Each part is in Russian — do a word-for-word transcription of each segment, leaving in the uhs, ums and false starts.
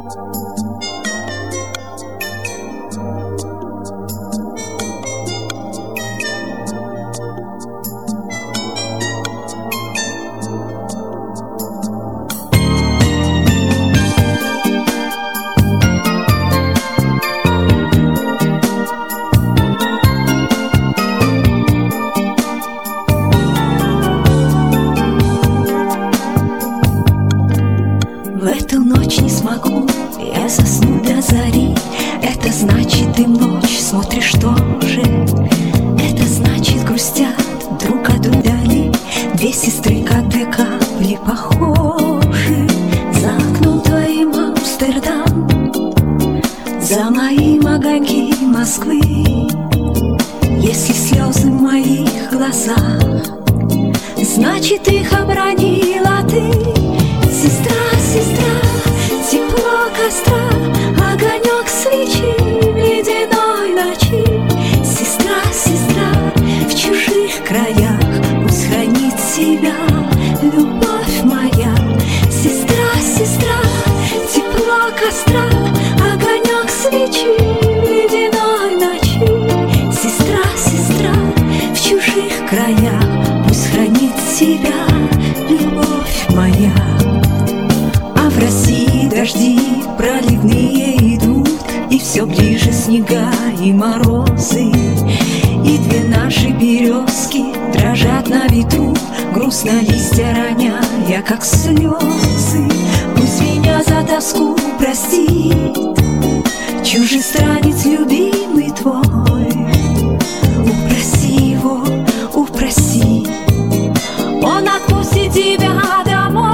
В эту ночь не смогу я заснуть до зари. Это значит, ты в ночь смотришь тоже. Это значит, грустят друг от друга вдали. Две сестры, как две капли, похожи. За окном твоим Амстердам, за моим огоньки Москвы. Если слезы в моих глазах, значит, их обронила ты. Сестра, сестра, тепло костра, огонек свечи в ледяной ночи. Сестра, сестра, в чужих краях пусть хранит себя любовь моя. Сестра, сестра, тепло костра, огонек свечи в ледяной ночи. Сестра, сестра, в чужих краях пусть хранит себя любовь моя. В России дожди проливные идут, и все ближе снега и морозы. И две наши березки дрожат на ветру, грустно листья роняя, как слезы. Пусть меня за тоску простит чужестранец любимый твой. Упроси его, упроси, он отпустит тебя домой.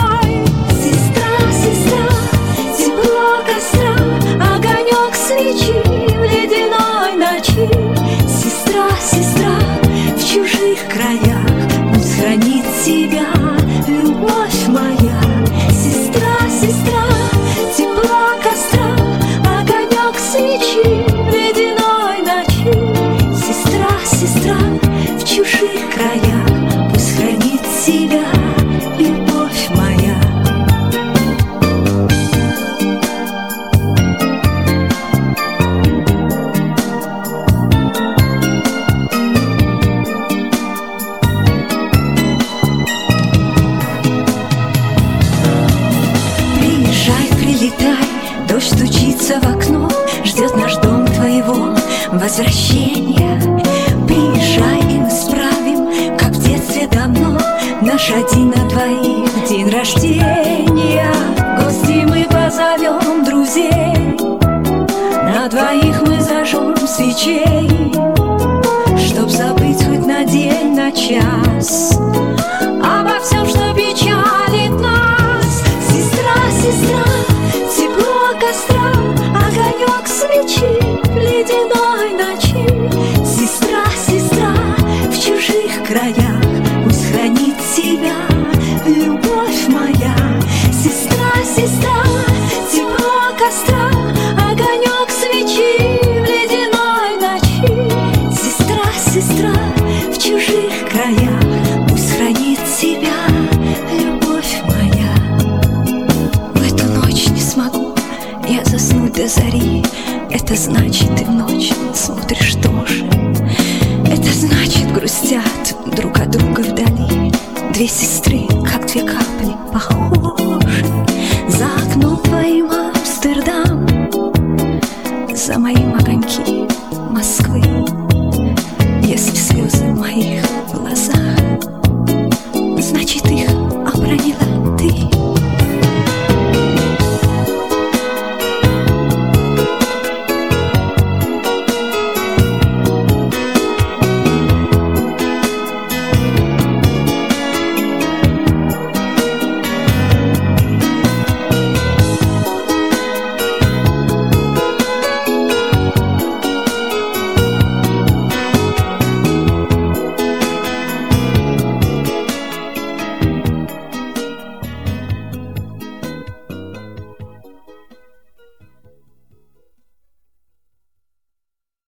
Свечи в ледяной ночи. Сестра, сестра, в чужих краях пусть хранит себя любовь моя. Сестра, сестра, тепло костра, огонек свечи в ледяной ночи. Сестра, сестра, в чужих краях пусть хранит себя любовь моя. Дождь стучится в окно, ждет наш дом твоего возвращения. Приезжай, и мы справим, как в детстве давно, наш один на двоих день рождения. В гости мы позовем друзей, на двоих мы зажжем свечей, чтоб забыть хоть на день, на час обо всем, что печалит нас. Сестра, сестра, тепло костра, огонек свечи в ледяной ночи. Сестра, сестра, в чужих краях пусть хранит себя любовь моя. Сестра, сестра, тепло костра, огонек свечи в ледяной ночи. Сестра, сестра, в чужих краях пусть хранит себя любовь моя. В эту ночь не смогу я заснуть до зари. Это значит, ты в ночь смотришь тоже. Это значит, грустят друг от друга вдали. Две сестры, как две капли,